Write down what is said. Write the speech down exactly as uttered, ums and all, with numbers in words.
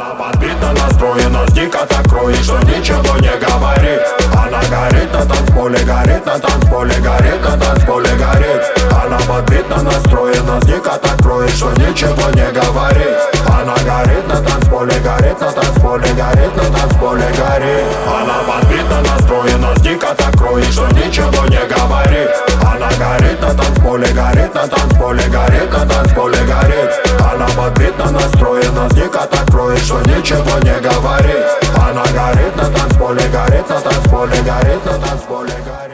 Она подбита, настроена, дико так кроет, что ничего не говорит. Она горит на танцполе, горит на танцполе, горит на танцполе, горит. Она подбита, настроена, дико так кроет, что ничего не говорит. Она горит на танцполе, горит на танцполе, горит на танцполе, горит. Она подбита, настроена, дико так кроет, что ничего не говорит. Она горит на танцполе, горит на танцполе, горит на танцполе,